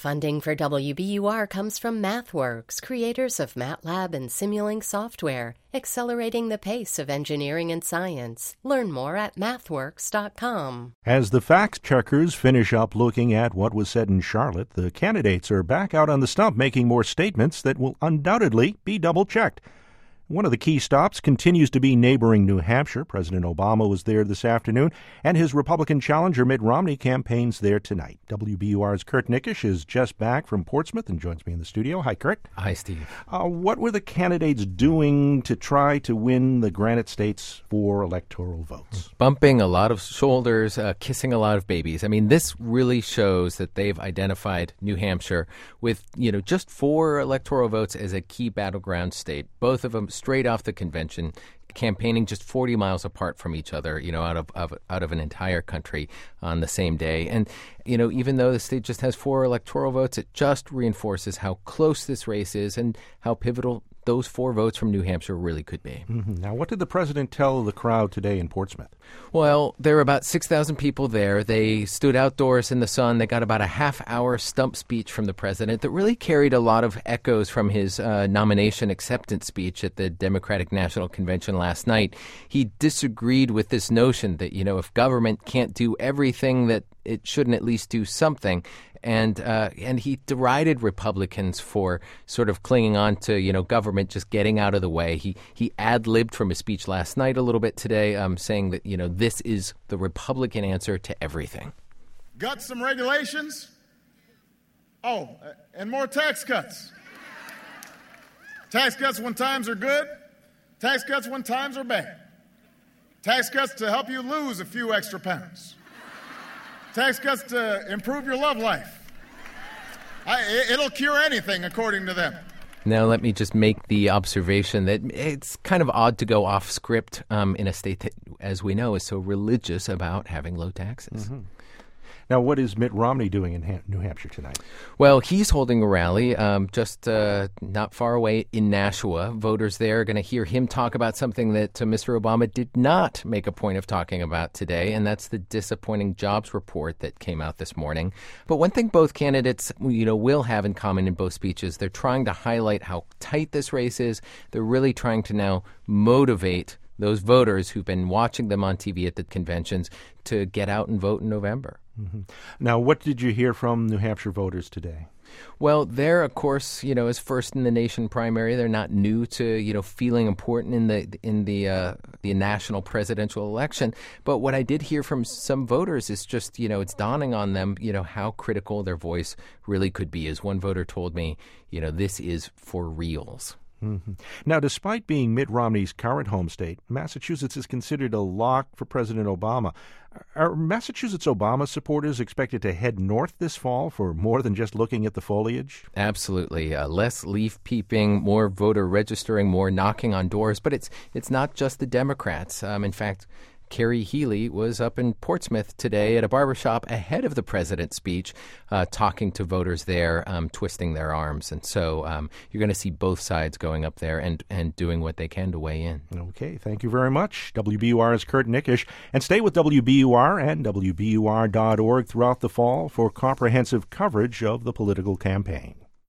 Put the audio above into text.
Funding for WBUR comes from MathWorks, creators of MATLAB and Simulink software, accelerating the pace of engineering and science. Learn more at mathworks.com. As the fact-checkers finish up looking at what was said in Charlotte, the candidates are back out on the stump making more statements that will undoubtedly be double-checked. One of the key stops continues to be neighboring New Hampshire. President Obama was there this afternoon, and his Republican challenger Mitt Romney campaigns there tonight. WBUR's Kurt Nickisch is just back from Portsmouth and joins me in the studio. Hi, Kurt. Hi, Steve. What were the candidates doing to try to win the Granite States for electoral votes? Bumping a lot of shoulders, kissing a lot of babies. I mean, this really shows that they've identified New Hampshire with, just 4 electoral votes as a key battleground state, both of them straight off the convention, campaigning just 40 miles apart from each other, out of an entire country on the same day. And, even though the state just has 4 electoral votes, it just reinforces how close this race is and how pivotal those 4 votes from New Hampshire really could be. Mm-hmm. Now, what did the president tell the crowd today in Portsmouth? Well, there were about 6,000 people there. They stood outdoors in the sun. They got about a half-hour stump speech from the president that really carried a lot of echoes from his nomination acceptance speech at the Democratic National Convention last night. He disagreed with this notion that, if government can't do everything, that it shouldn't at least do something. And he derided Republicans for sort of clinging on to, government just getting out of the way. He ad-libbed from his speech last night a little bit today, saying that, this is the Republican answer to everything. Gut some regulations. Oh, and more tax cuts. Tax cuts when times are good. Tax cuts when times are bad. Tax cuts to help you lose a few extra pounds. Tax cuts to improve your love life. It'll cure anything, according to them. Now, let me just make the observation that it's kind of odd to go off script in a state that, as we know, is so religious about having low taxes. Mm-hmm. Now, what is Mitt Romney doing in New Hampshire tonight? Well, he's holding a rally just not far away in Nashua. Voters there are going to hear him talk about something that Mr. Obama did not make a point of talking about today, and that's the disappointing jobs report that came out this morning. But one thing both candidates, will have in common in both speeches, they're trying to highlight how tight this race is. They're really trying to now motivate those voters who've been watching them on TV at the conventions to get out and vote in November. Mm-hmm. Now, what did you hear from New Hampshire voters today? Well, they're, of course, as first in the nation primary. They're not new to, feeling important in the national presidential election. But what I did hear from some voters is just, it's dawning on them, how critical their voice really could be. As one voter told me, this is for reals. Mm-hmm. Now, despite being Mitt Romney's current home state, Massachusetts is considered a lock for President Obama. Are Massachusetts Obama supporters expected to head north this fall for more than just looking at the foliage? Absolutely. Less leaf peeping, more voter registering, more knocking on doors. But it's not just the Democrats. In fact, Carrie Healy was up in Portsmouth today at a barbershop ahead of the president's speech, talking to voters there, twisting their arms. And so you're going to see both sides going up there and doing what they can to weigh in. Okay, thank you very much. WBUR's Kurt Nickisch. And stay with WBUR and WBUR.org throughout the fall for comprehensive coverage of the political campaign.